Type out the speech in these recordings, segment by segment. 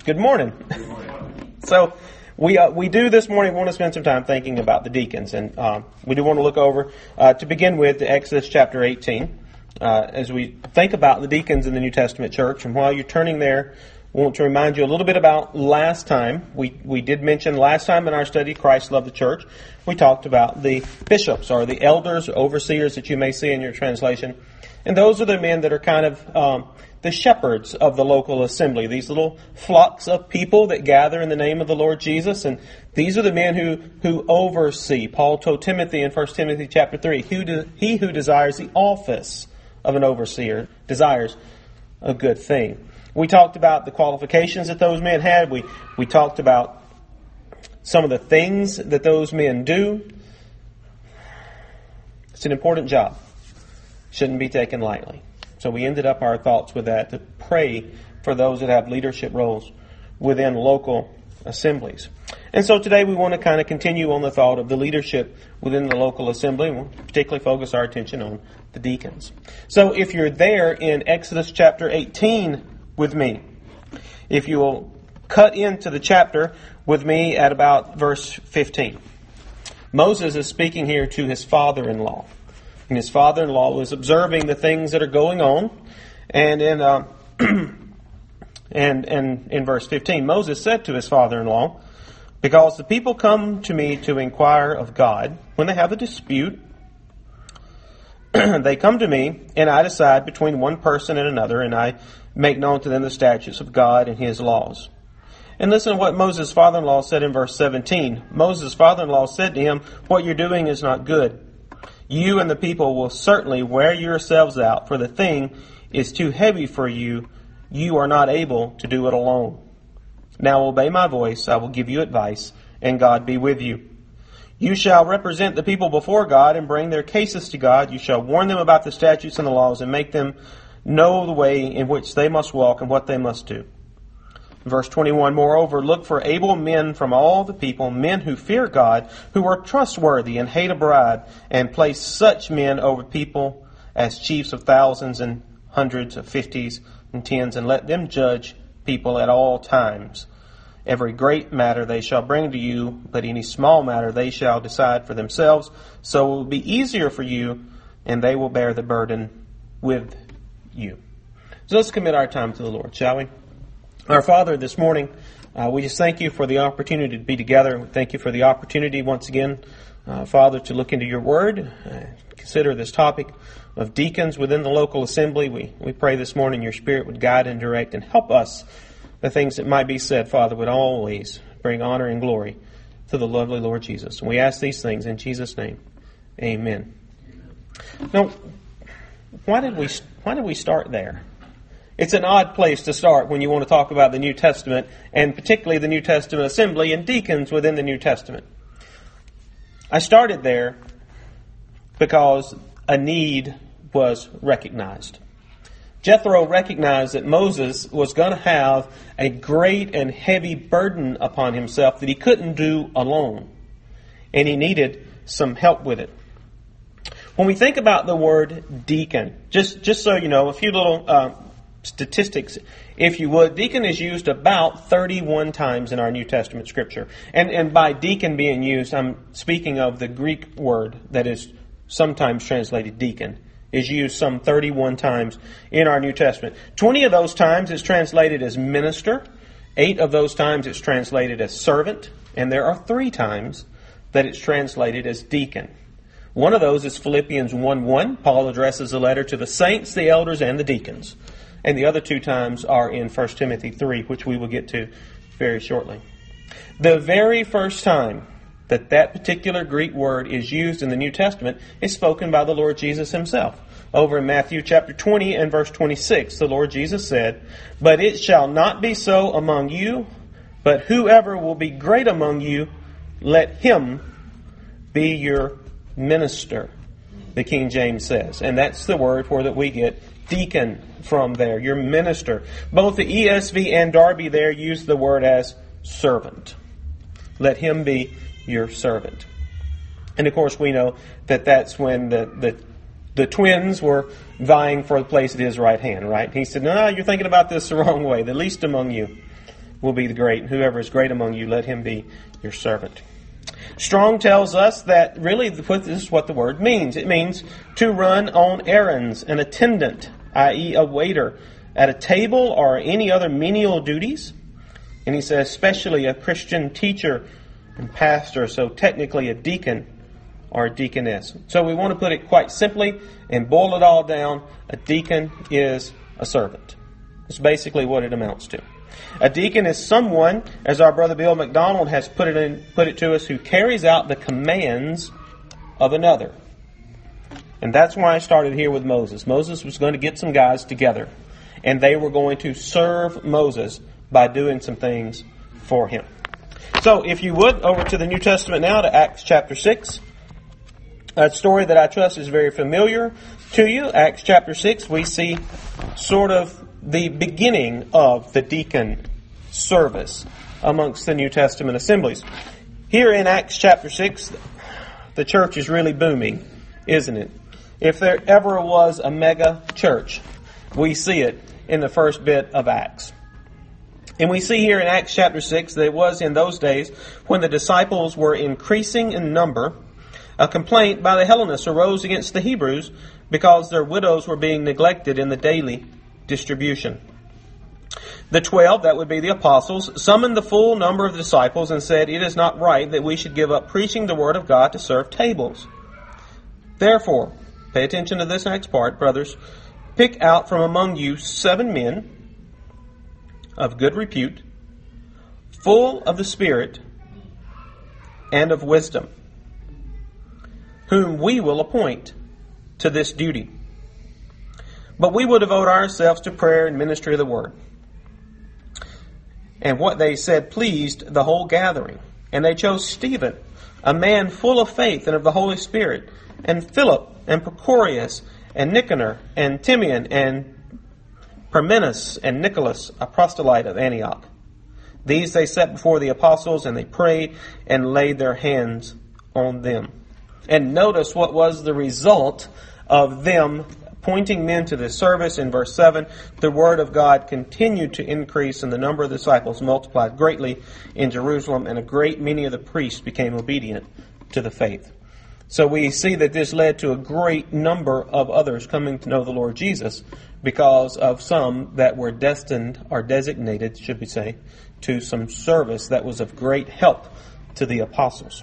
Good morning. So we do this morning want to spend some time thinking about the deacons, and we do want to look over to begin with Exodus chapter 18 as we think about the deacons in the New Testament church. And while you're turning there, I want to remind you a little bit about last time. We did mention last time in our study, Christ Loved the Church. We talked about the bishops, or the elders, overseers that you may see in your translation. And those are the men that are kind of the shepherds of the local assembly. These little flocks of people that gather in the name of the Lord Jesus. And these are the men who oversee. Paul told Timothy in 1 Timothy chapter 3, he who desires the office of an overseer desires a good thing. We talked about the qualifications that those men had. We talked about some of the things that those men do. It's an important job. Shouldn't be taken lightly. So we ended up our thoughts with that, to pray for those that have leadership roles within local assemblies. And so today we want to kind of continue on the thought of the leadership within the local assembly. We'll particularly focus our attention on the deacons. So if you're there in Exodus chapter 18 with me, if you will cut into the chapter with me at about verse 15. Moses is speaking here to his father-in-law. And his father-in-law was observing the things that are going on. And in verse 15, Moses said to his father-in-law, "Because the people come to me to inquire of God, when they have a dispute, they come to me, and I decide between one person and another, and I make known to them the statutes of God and His laws." And listen to what Moses' father-in-law said in verse 17. Moses' father-in-law said to him, "What you're doing is not good. You and the people will certainly wear yourselves out, for the thing is too heavy for you. You are not able to do it alone. Now obey my voice. I will give you advice, and God be with you. You shall represent the people before God and bring their cases to God. You shall warn them about the statutes and the laws and make them know the way in which they must walk and what they must do." Verse 21, "Moreover, look for able men from all the people, men who fear God, who are trustworthy and hate a bribe, and place such men over people as chiefs of thousands and hundreds of fifties and tens, and let them judge people at all times. Every great matter they shall bring to you, but any small matter they shall decide for themselves. So it will be easier for you, and they will bear the burden with you." So let's commit our time to the Lord, shall we? Our Father, this morning, we just thank you for the opportunity to be together. We thank you for the opportunity once again, Father, to look into your word, consider this topic of deacons within the local assembly. We pray this morning your Spirit would guide and direct and help us. The things that might be said, Father, would always bring honor and glory to the lovely Lord Jesus. And we ask these things in Jesus' name. Amen. Now, why did we start there? It's an odd place to start when you want to talk about the New Testament, and particularly the New Testament assembly and deacons within the New Testament. I started there because a need was recognized. Jethro recognized that Moses was going to have a great and heavy burden upon himself that he couldn't do alone, and he needed some help with it. When we think about the word deacon, just so you know, a few little statistics, if you would. Deacon is used about 31 times in our New Testament scripture. And by deacon being used, I'm speaking of the Greek word that is sometimes translated deacon, is used some 31 times in our New Testament. 20 of those times it's translated as minister. 8 of those times it's translated as servant. And there are 3 times that it's translated as deacon. One of those is Philippians 1:1. Paul addresses a letter to the saints, the elders, and the deacons. And the other 2 times are in 1 Timothy 3, which we will get to very shortly. The very first time that particular Greek word is used in the New Testament is spoken by the Lord Jesus himself. Over in Matthew chapter 20 and verse 26, the Lord Jesus said, "But it shall not be so among you, but whoever will be great among you, let him be your minister," the King James says. And that's the word where that we get deacon from there, your minister. Both the ESV and Darby there use the word as servant. Let him be your servant. And of course we know that that's when the twins were vying for the place at his right hand, right? He said, "No, you're thinking about this the wrong way. The least among you will be the great, and whoever is great among you, let him be your servant. Strong tells us that really this is what the word means. It means to run on errands, an attendant, i.e. a waiter, at a table or any other menial duties. And he says especially a Christian teacher and pastor, so technically a deacon or a deaconess. So we want to put it quite simply and boil it all down. A deacon is a servant. It's basically what it amounts to. A deacon is someone, as our brother Bill McDonald has put it to us, who carries out the commands of another. And that's why I started here with Moses. Moses was going to get some guys together, and they were going to serve Moses by doing some things for him. So, if you would, over to the New Testament now, to Acts chapter 6. A story that I trust is very familiar to you. Acts chapter 6, we see sort of the beginning of the deacon service amongst the New Testament assemblies. Here in Acts chapter 6, the church is really booming, isn't it? If there ever was a mega church, we see it in the first bit of Acts. And we see here in Acts chapter 6 that it was in those days when the disciples were increasing in number, a complaint by the Hellenists arose against the Hebrews because their widows were being neglected in the daily distribution. The 12, that would be the apostles, summoned the full number of the disciples and said, "It is not right that we should give up preaching the word of God to serve tables. Therefore," pay attention to this next part, brothers, "pick out from among you 7 men of good repute, full of the Spirit and of wisdom, whom we will appoint to this duty. But we will devote ourselves to prayer and ministry of the word." And what they said pleased the whole gathering. And they chose Stephen, a man full of faith and of the Holy Spirit, and Philip, and Procorius, and Nicanor, and Timian, and Parmenas, and Nicholas, a proselyte of Antioch. These they set before the apostles, and they prayed and laid their hands on them. And notice what was the result of them appointing men to this service. In verse 7, the word of God continued to increase, and the number of disciples multiplied greatly in Jerusalem, and a great many of the priests became obedient to the faith. So we see that this led to a great number of others coming to know the Lord Jesus because of some that were destined or designated, should we say, to some service that was of great help to the apostles.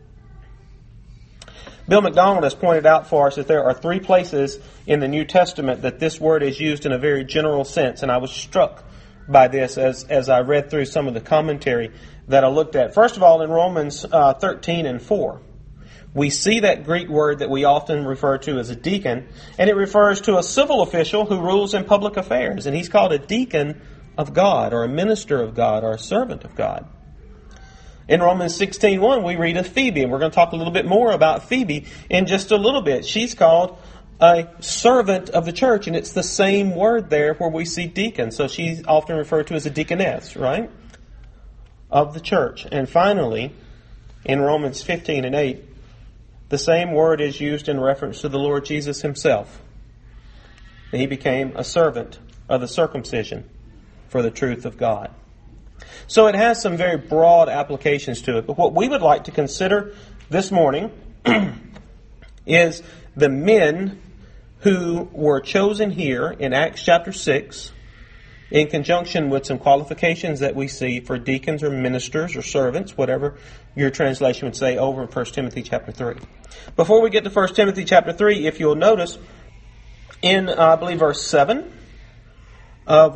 Bill McDonald has pointed out for us that there are 3 places in the New Testament that this word is used in a very general sense, and I was struck by this as I read through some of the commentary that I looked at. First of all, in Romans 13 and 4, we see that Greek word that we often refer to as a deacon, and it refers to a civil official who rules in public affairs, and he's called a deacon of God, or a minister of God, or a servant of God. In Romans 16:1, we read of Phoebe, and we're going to talk a little bit more about Phoebe in just a little bit. She's called a servant of the church, and it's the same word there where we see deacon. So she's often referred to as a deaconess, right? Of the church. And finally, in Romans 15 and 8, the same word is used in reference to the Lord Jesus himself. He became a servant of the circumcision for the truth of God. So it has some very broad applications to it. But what we would like to consider this morning is the men who were chosen here in Acts chapter 6 in conjunction with some qualifications that we see for deacons or ministers or servants, whatever your translation would say, over in 1 Timothy chapter 3. Before we get to 1 Timothy chapter 3, if you'll notice, in, I believe, verse 7 of,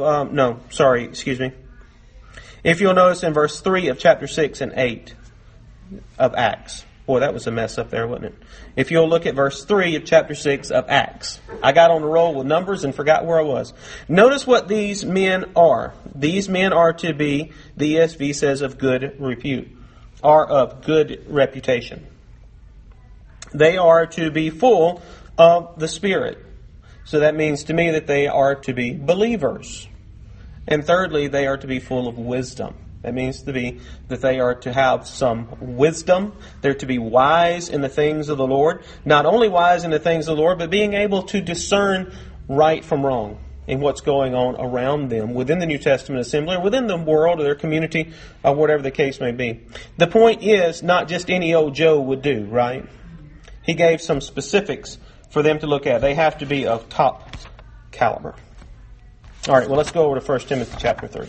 If you'll notice in verse 3 of chapter 6 and 8 of Acts. Boy, that was a mess up there, wasn't it? If you'll look at verse 3 of chapter 6 of Acts. I got on a roll with numbers and forgot where I was. Notice what these men are. These men are to be, the ESV says, of good repute, are of good reputation. They are to be full of the Spirit. So that means to me that they are to be believers. And thirdly, they are to be full of wisdom. That means to be that they are to have some wisdom. They're to be wise in the things of the Lord. Not only wise in the things of the Lord, but being able to discern right from wrong. in what's going on around them within the New Testament assembly or within the world or their community or whatever the case may be. The point is, not just any old Joe would do, right? He gave some specifics for them to look at. They have to be of top caliber. All right, well, let's go over to 1 Timothy chapter 3.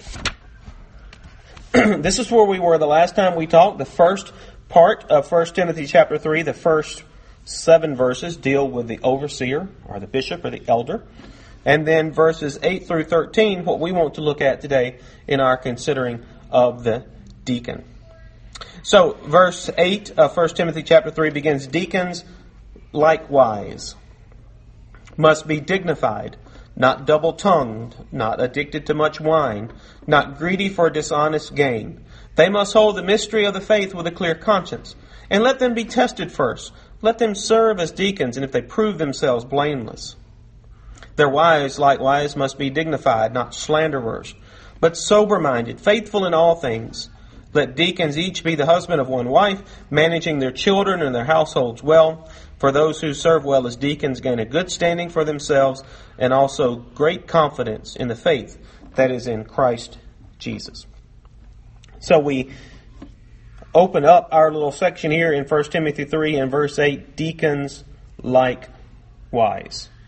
This is where we were the last time we talked. The first part of 1 Timothy chapter 3, the first 7 verses deal with the overseer or the bishop or the elder. And then verses 8 through 13, what we want to look at today in our considering of the deacon. So, verse 8 of 1 Timothy chapter 3 begins, "Deacons likewise must be dignified, not double-tongued, not addicted to much wine, not greedy for dishonest gain. They must hold the mystery of the faith with a clear conscience. And let them be tested first. Let them serve as deacons, and if they prove themselves blameless. Their wives likewise must be dignified, not slanderers, but sober-minded, faithful in all things. Let deacons each be the husband of one wife, managing their children and their households well. For those who serve well as deacons gain a good standing for themselves and also great confidence in the faith that is in Christ Jesus." So we open up our little section here in 1 Timothy 3 and verse 8, "Deacons likewise."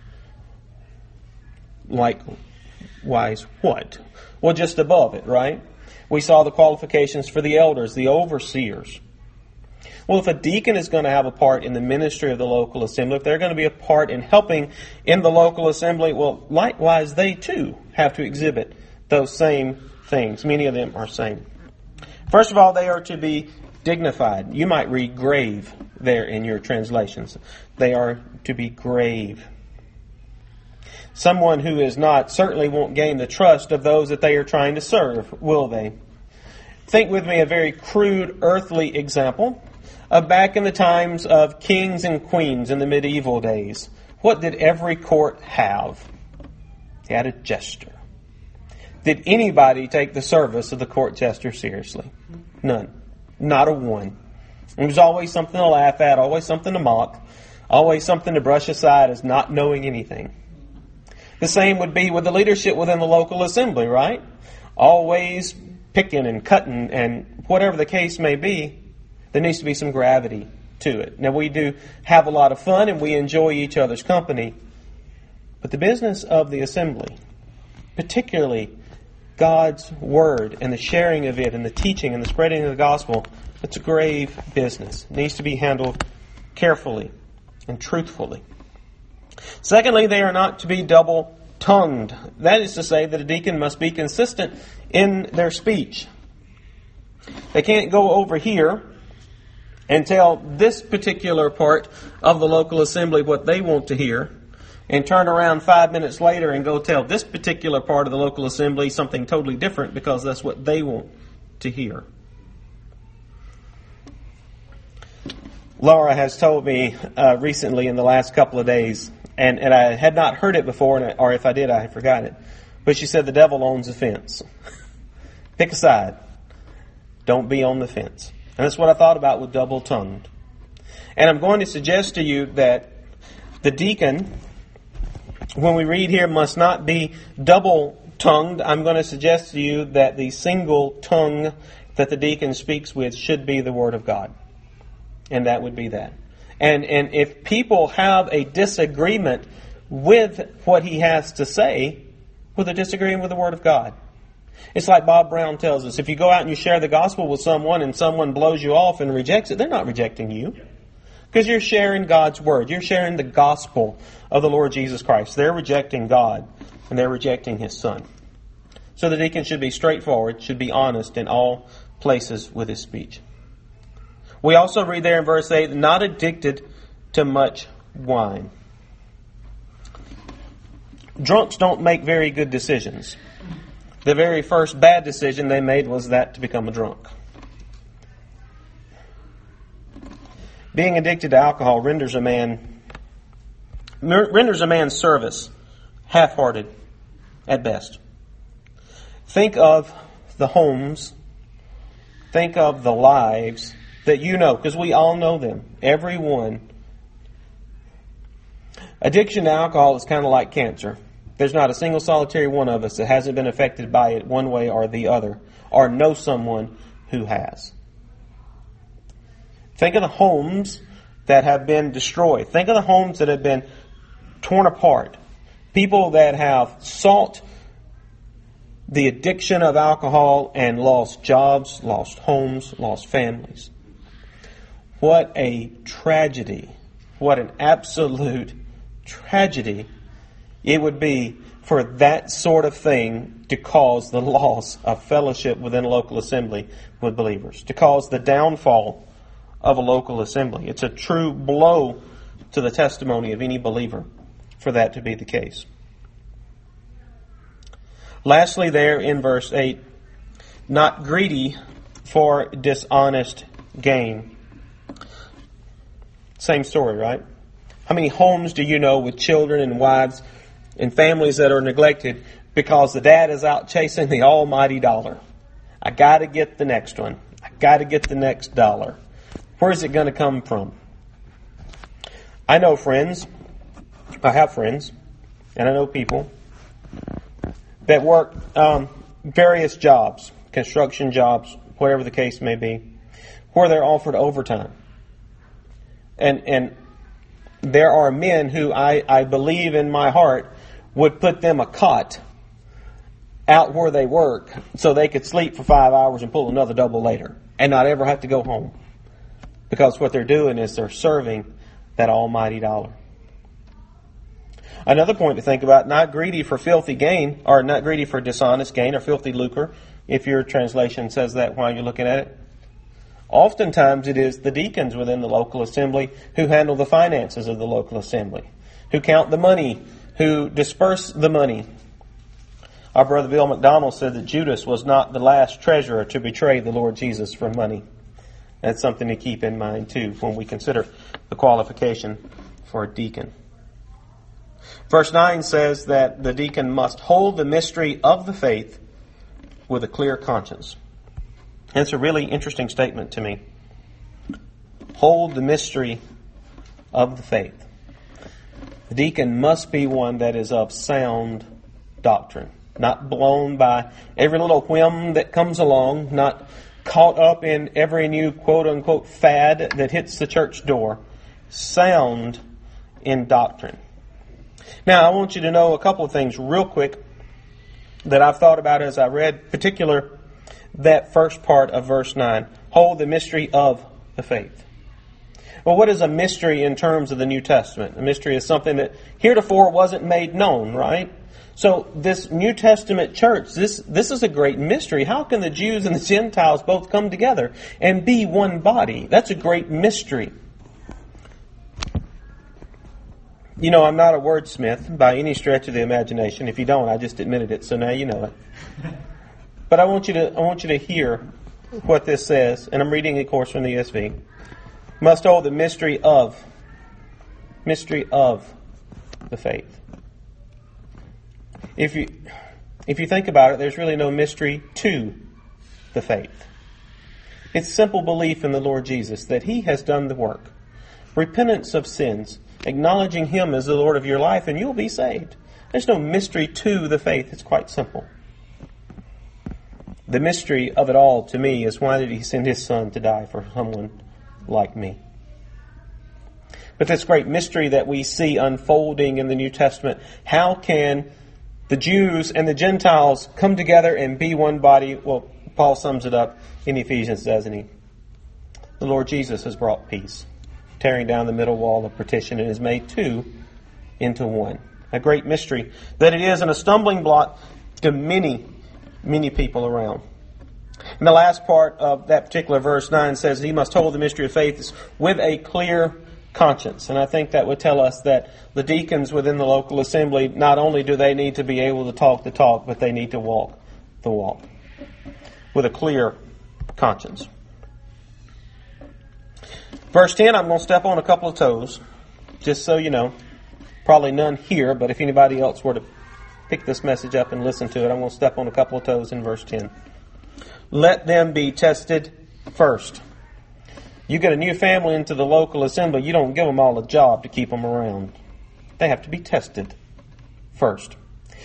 Likewise what? Well, just above it, right? We saw the qualifications for the elders, the overseers. Well, if a deacon is going to have a part in the ministry of the local assembly, if they're going to be a part in helping in the local assembly, well, likewise they too have to exhibit those same things. Many of them are same. First of all, they are to be dignified. You might read grave there in your translations. They are to be grave. Someone who is not certainly won't gain the trust of those that they are trying to serve, will they? Think with me a very crude earthly example. Back in the times of kings and queens in the medieval days, what did every court have? They had a jester. Did anybody take the service of the court jester seriously? None. Not a one. It was always something to laugh at, always something to mock, always something to brush aside as not knowing anything. The same would be with the leadership within the local assembly, right? Always picking and cutting and whatever the case may be, there needs to be some gravity to it. Now, we do have a lot of fun and we enjoy each other's company, but the business of the assembly, particularly God's Word and the sharing of it and the teaching and the spreading of the gospel, it's a grave business. It needs to be handled carefully and truthfully. Secondly, they are not to be double-tongued. That is to say that a deacon must be consistent in their speech. They can't go over here and tell this particular part of the local assembly what they want to hear, and turn around 5 minutes later and go tell this particular part of the local assembly something totally different because that's what they want to hear. Laura has told me recently in the last couple of days, and I had not heard it before, or if I did, I had forgotten it, but she said the devil owns the fence. Pick a side. Don't be on the fence. And that's what I thought about with double-tongued. And I'm going to suggest to you that the deacon, when we read here, must not be double-tongued. I'm going to suggest to you that the single tongue that the deacon speaks with should be the Word of God. And that would be that. And if people have a disagreement with what he has to say, well, they're disagreeing with the Word of God. It's like Bob Brown tells us, if you go out and you share the gospel with someone and someone blows you off and rejects it, they're not rejecting you. Because you're sharing God's Word. You're sharing the gospel of the Lord Jesus Christ. They're rejecting God and they're rejecting His Son. So the deacon should be straightforward, should be honest in all places with his speech. We also read there in verse 8, not addicted to much wine. Drunks don't make very good decisions. The very first bad decision they made was that to become a drunk. Being addicted to alcohol renders a man's service half-hearted at best. Think of the homes, think of the lives that you know, because we all know them, everyone. Addiction to alcohol is kind of like cancer. There's not a single solitary one of us that hasn't been affected by it one way or the other, or know someone who has. Think of the homes that have been destroyed. Think of the homes that have been torn apart. People that have sought the addiction of alcohol and lost jobs, lost homes, lost families. What a tragedy. What an absolute tragedy it would be for that sort of thing to cause the loss of fellowship within a local assembly with believers, to cause the downfall of a local assembly. It's a true blow to the testimony of any believer for that to be the case. Lastly, there in verse 8, not greedy for dishonest gain. Same story, right? How many homes do you know with children and wives and families that are neglected because the dad is out chasing the almighty dollar? I got to get the next one. I got to get the next dollar. Where's it going to come from? I know friends. I have friends. And I know people that work various jobs, construction jobs, whatever the case may be, where they're offered overtime. And there are men who I believe in my heart would put them a cot out where they work so they could sleep for 5 hours and pull another double later and not ever have to go home. Because what they're doing is they're serving that almighty dollar. Another point to think about, not greedy for filthy gain, or not greedy for dishonest gain or filthy lucre, if your translation says that while you're looking at it. Oftentimes it is the deacons within the local assembly who handle the finances of the local assembly, who count the money, who disperse the money. Our brother Bill McDonald said that Judas was not the last treasurer to betray the Lord Jesus for money. That's something to keep in mind too when we consider the qualification for a deacon. Verse 9 says that the deacon must hold the mystery of the faith with a clear conscience. That's a really interesting statement to me. Hold the mystery of the faith. The deacon must be one that is of sound doctrine, not blown by every little whim that comes along, not caught up in every new quote-unquote fad that hits the church door. Sound in doctrine. Now, I want you to know a couple of things real quick that I've thought about as I read, particular that first part of verse 9. Hold the mystery of the faith. Well, what is a mystery in terms of the New Testament? A mystery is something that heretofore wasn't made known, right? So this New Testament church, this is a great mystery. How can the Jews and the Gentiles both come together and be one body? That's a great mystery. You know, I'm not a wordsmith by any stretch of the imagination. If you don't, I just admitted it, so now you know it. But I want you to hear what this says, and I'm reading, of course, from the ESV. Must hold the mystery of the faith. If you think about it, there's really no mystery to the faith. It's simple belief in the Lord Jesus that He has done the work. Repentance of sins, acknowledging Him as the Lord of your life, and you'll be saved. There's no mystery to the faith. It's quite simple. The mystery of it all to me is, why did He send His Son to die for someone like me? But this great mystery that we see unfolding in the New Testament, how can the Jews and the Gentiles come together and be one body? Well, Paul sums it up in Ephesians, doesn't he? The Lord Jesus has brought peace, tearing down the middle wall of partition, and has made two into one. A great mystery that it is, and a stumbling block to many people around. And the last part of that particular verse 9 says he must hold the mystery of faith with a clear conscience. And I think that would tell us that the deacons within the local assembly, not only do they need to be able to talk the talk, but they need to walk the walk with a clear conscience. Verse 10, I'm going to step on a couple of toes, just so you know. Probably none here, but if anybody else were to pick this message up and listen to it, I'm going to step on a couple of toes in verse 10. Let them be tested first. You get a new family into the local assembly, you don't give them all a job to keep them around. They have to be tested first.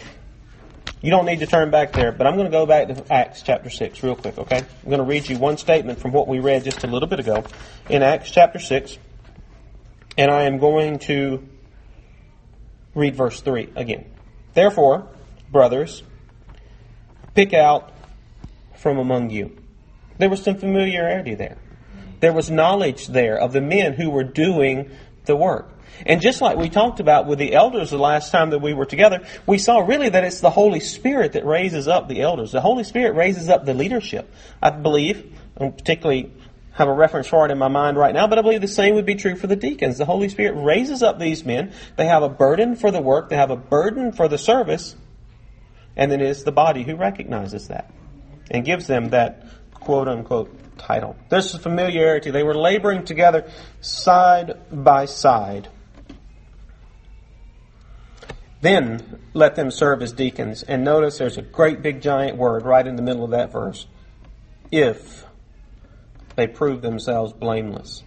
You don't need to turn back there, but I'm going to go back to Acts chapter 6 real quick, okay? I'm going to read you one statement from what we read just a little bit ago in Acts chapter 6, and I am going to read verse 3 again. Therefore, brothers, pick out from among you. There was some familiarity there. There was knowledge there of the men who were doing the work. And just like we talked about with the elders the last time that we were together, we saw really that it's the Holy Spirit that raises up the elders. The Holy Spirit raises up the leadership. I believe, I don't particularly have a reference for it in my mind right now, but I believe the same would be true for the deacons. The Holy Spirit raises up these men. They have a burden for the work. They have a burden for the service. And then it's the body who recognizes that and gives them that quote-unquote title. There's familiarity. They were laboring together side by side. Then let them serve as deacons. And notice there's a great big giant word right in the middle of that verse. If they prove themselves blameless.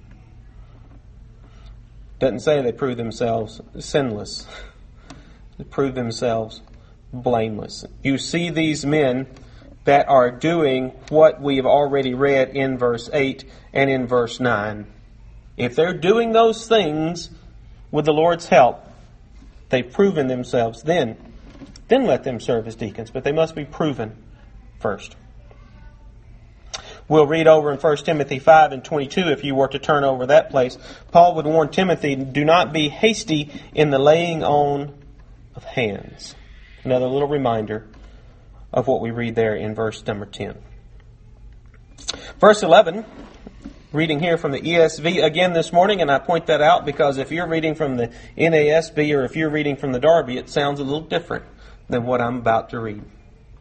Doesn't say they prove themselves sinless. They prove themselves blameless. You see these men that are doing what we have already read in verse 8 and in verse 9. If they're doing those things with the Lord's help, they've proven themselves, then let them serve as deacons. But they must be proven first. We'll read over in 1 Timothy 5 and 22 if you were to turn over that place. Paul would warn Timothy, do not be hasty in the laying on of hands. Another little reminder of what we read there in verse number 10. Verse 11, reading here from the ESV again this morning, and I point that out because if you're reading from the NASB or if you're reading from the Darby, it sounds a little different than what I'm about to read.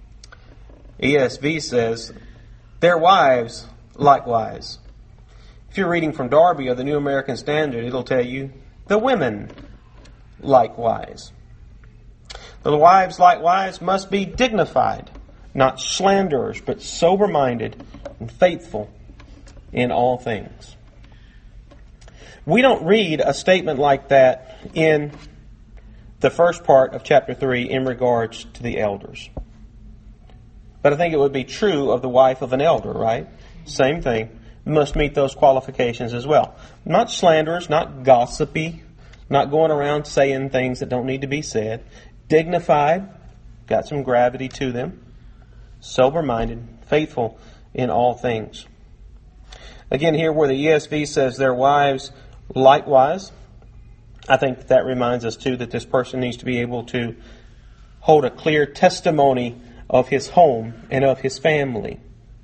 ESV says, their wives likewise. If you're reading from Darby or the New American Standard, it'll tell you, the women likewise. The wives likewise must be dignified, not slanderers, but sober-minded and faithful in all things. We don't read a statement like that in the first part of chapter 3 in regards to the elders. But I think it would be true of the wife of an elder, right? Same thing. Must meet those qualifications as well. Not slanderers, not gossipy, not going around saying things that don't need to be said. Dignified, got some gravity to them. Sober-minded, faithful in all things. Again, here where the ESV says their wives likewise, I think that reminds us too that this person needs to be able to hold a clear testimony of his home and of his family.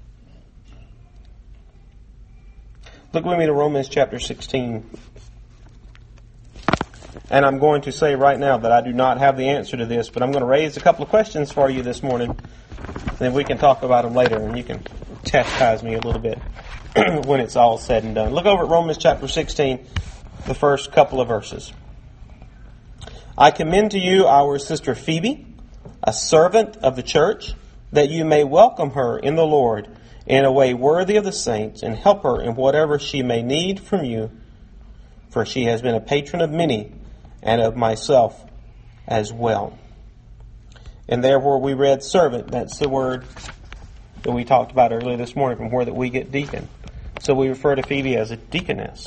Look with me to Romans chapter 16. And I'm going to say right now that I do not have the answer to this, but I'm going to raise a couple of questions for you this morning. And then we can talk about them later, and you can chastise me a little bit when it's all said and done. Look over at Romans chapter 16, the first couple of verses. I commend to you our sister Phoebe, a servant of the church, that you may welcome her in the Lord in a way worthy of the saints, and help her in whatever she may need from you, for she has been a patron of many, and of myself as well. And therefore we read servant. That's the word that we talked about earlier this morning, from where that we get deacon. So we refer to Phoebe as a deaconess.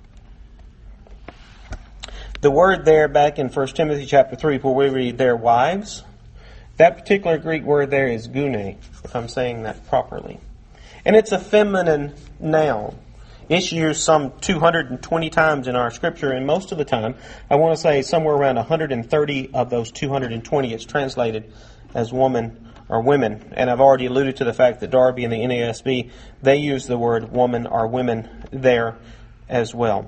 The word there back in 1 Timothy chapter 3, where we read their wives, that particular Greek word there is gune, if I'm saying that properly. And it's a feminine noun. It's used some 220 times in our scripture, and most of the time, I want to say somewhere around 130 of those 220, it's translated as woman or women. And I've already alluded to the fact that Darby and the NASB, they use the word woman or women there as well.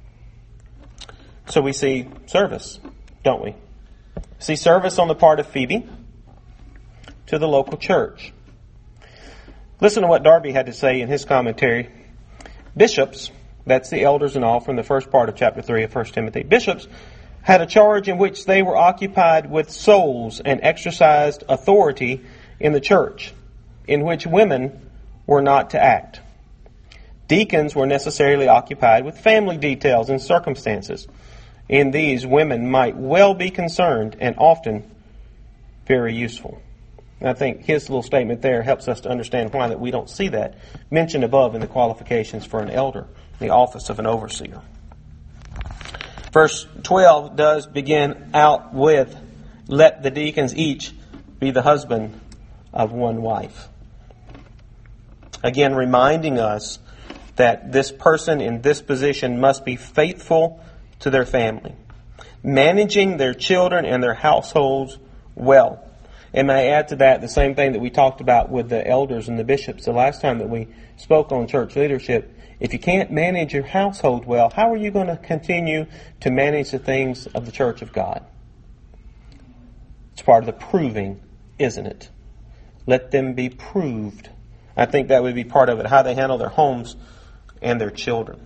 So we see service, don't we? See service on the part of Phoebe to the local church. Listen to what Darby had to say in his commentary. Bishops, that's the elders and all from the first part of chapter 3 of 1 Timothy. Bishops had a charge in which they were occupied with souls and exercised authority in the church, in which women were not to act. Deacons were necessarily occupied with family details and circumstances. In these, women might well be concerned and often very useful. And I think his little statement there helps us to understand why that we don't see that mentioned above in the qualifications for an elder, the office of an overseer. Verse 12 does begin out with, let the deacons each be the husband of one wife. Again, reminding us that this person in this position must be faithful to their family, managing their children and their households well. And may I add to that the same thing that we talked about with the elders and the bishops the last time that we spoke on church leadership. If you can't manage your household well, how are you going to continue to manage the things of the church of God? It's part of the proving, isn't it? Let them be proved. I think that would be part of it, how they handle their homes and their children.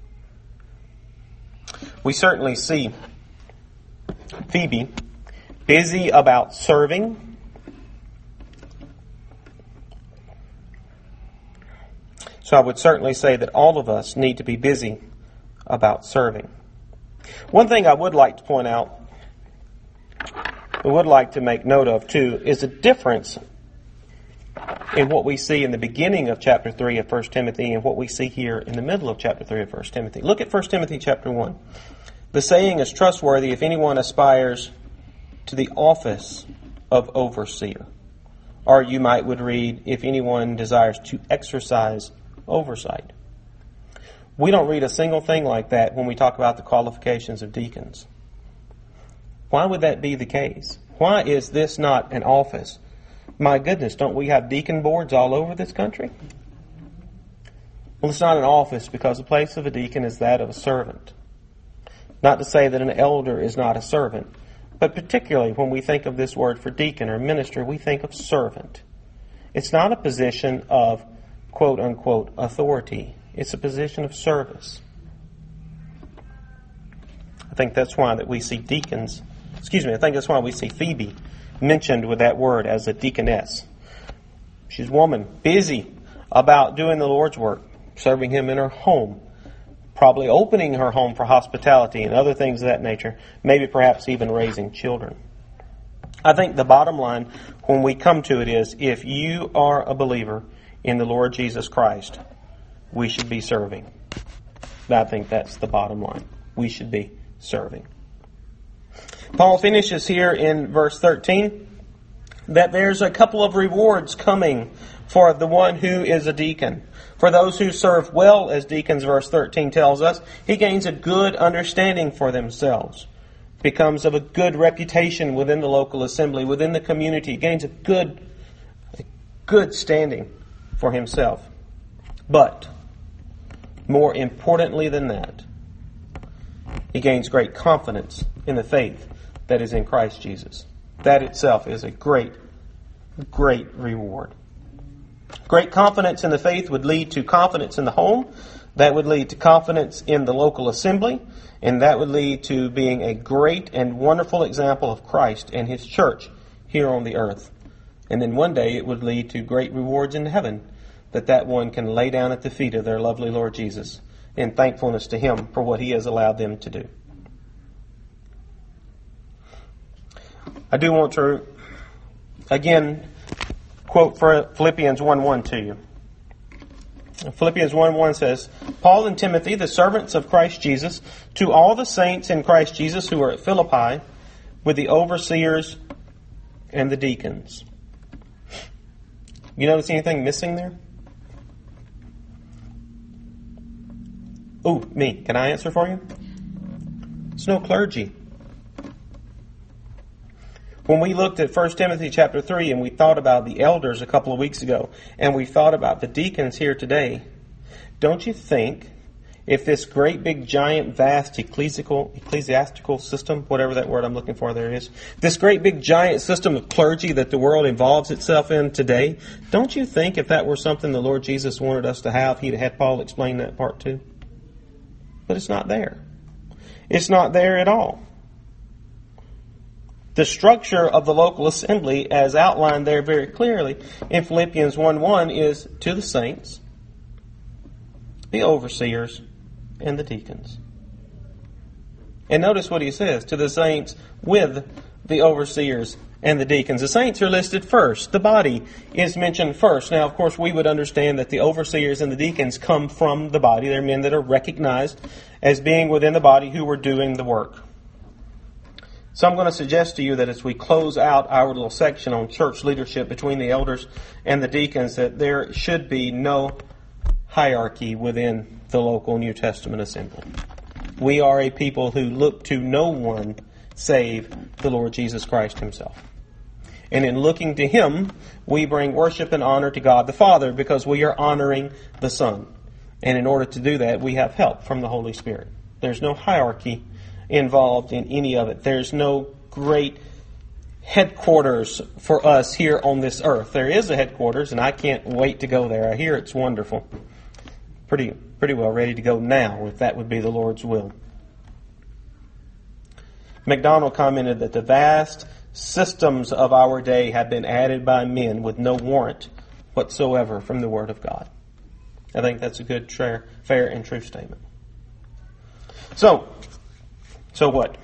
We certainly see Phoebe busy about serving. So I would certainly say that all of us need to be busy about serving. One thing I would like to point out, I would like to make note of too, is the difference in what we see in the beginning of chapter 3 of 1 Timothy and what we see here in the middle of chapter 3 of 1 Timothy. Look at 1 Timothy chapter 1. The saying is trustworthy if anyone aspires to the office of overseer. Or you would read, if anyone desires to exercise oversight. We don't read a single thing like that when we talk about the qualifications of deacons. Why would that be the case? Why is this not an office? My goodness, don't we have deacon boards all over this country? Well, it's not an office because the place of a deacon is that of a servant. Not to say that an elder is not a servant, but particularly when we think of this word for deacon or minister, we think of servant. It's not a position of quote-unquote authority. It's a position of service. I think that's why that we see I think that's why we see Phoebe mentioned with that word as a deaconess. She's a woman busy about doing the Lord's work, serving Him in her home, probably opening her home for hospitality and other things of that nature, maybe perhaps even raising children. I think the bottom line when we come to it is, if you are a believer in the Lord Jesus Christ, we should be serving. I think that's the bottom line. We should be serving. Paul finishes here in verse 13 that there's a couple of rewards coming for the one who is a deacon. For those who serve well as deacons, verse 13 tells us, he gains a good understanding for themselves, becomes of a good reputation within the local assembly, within the community, gains a good standing for himself. But more importantly than that, he gains great confidence in the faith that is in Christ Jesus. That itself is a great reward. Great confidence in the faith would lead to confidence in the home. That would lead to confidence in the local assembly. And that would lead to being a great and wonderful example of Christ and His church here on the earth. And then one day it would lead to great rewards in heaven, that one can lay down at the feet of their lovely Lord Jesus in thankfulness to Him for what He has allowed them to do. I do want to, again, quote Philippians 1:1 to you. Philippians 1:1 says, Paul and Timothy, the servants of Christ Jesus, to all the saints in Christ Jesus who are at Philippi, with the overseers and the deacons. You notice anything missing there? Oh, me. Can I answer for you? It's no clergy. When we looked at 1 Timothy chapter 3 and we thought about the elders a couple of weeks ago, and we thought about the deacons here today, don't you think if this great big giant vast ecclesiastical system, whatever that word I'm looking for there is, this great big giant system of clergy that the world involves itself in today, don't you think if that were something the Lord Jesus wanted us to have, He'd had Paul explain that part too? But it's not there. It's not there at all. The structure of the local assembly, as outlined there very clearly in Philippians 1:1, is to the saints, the overseers, and the deacons. And notice what he says, to the saints with the overseers and the deacons. The saints are listed first. The body is mentioned first. Now, of course, we would understand that the overseers and the deacons come from the body. They're men that are recognized as being within the body who were doing the work. So I'm going to suggest to you that as we close out our little section on church leadership between the elders and the deacons, that there should be no hierarchy within the local New Testament assembly. We are a people who look to no one save the Lord Jesus Christ Himself. And in looking to Him, we bring worship and honor to God the Father because we are honoring the Son. And in order to do that, we have help from the Holy Spirit. There's no hierarchy involved in any of it. There's no great headquarters for us here on this earth. There is a headquarters, and I can't wait to go there. I hear it's wonderful. Pretty well ready to go now, if that would be the Lord's will. MacDonald commented that the vast systems of our day have been added by men with no warrant whatsoever from the Word of God. I think that's a good, fair, and true statement. So what?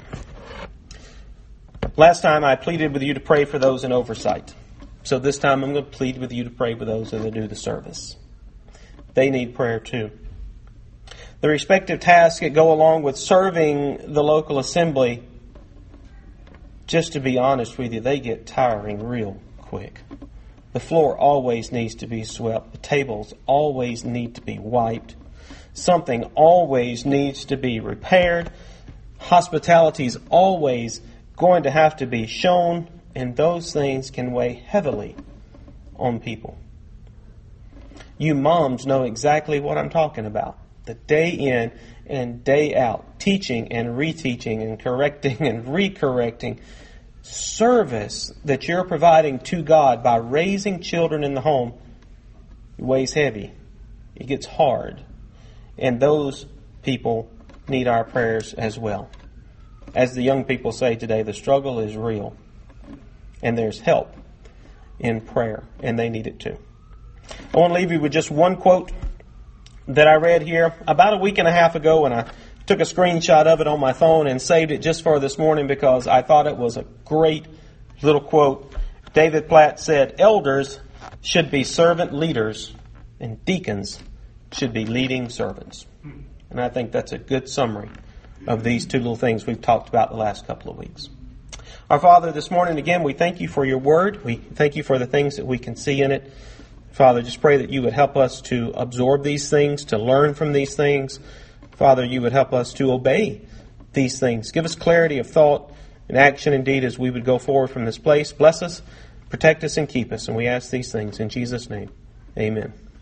Last time I pleaded with you to pray for those in oversight. So this time I'm going to plead with you to pray for those that do the service. They need prayer too. The respective tasks that go along with serving the local assembly, just to be honest with you, they get tiring real quick. The floor always needs to be swept. The tables always need to be wiped. Something always needs to be repaired. Hospitality is always going to have to be shown, and those things can weigh heavily on people. You moms know exactly what I'm talking about. The day in and day out, teaching and reteaching and correcting and recorrecting service that you're providing to God by raising children in the home weighs heavy. It gets hard. And those people need our prayers as well. As the young people say today, the struggle is real. And there's help in prayer, and they need it too. I want to leave you with just one quote that I read here about a week and a half ago, and I took a screenshot of it on my phone and saved it just for this morning because I thought it was a great little quote. David Platt said, "Elders should be servant leaders and deacons should be leading servants." And I think that's a good summary of these two little things we've talked about the last couple of weeks. Our Father, this morning again, we thank you for your word. We thank you for the things that we can see in it. Father, just pray that you would help us to absorb these things, to learn from these things. Father, you would help us to obey these things. Give us clarity of thought and action indeed as we would go forward from this place. Bless us, protect us, and keep us. And we ask these things in Jesus' name. Amen.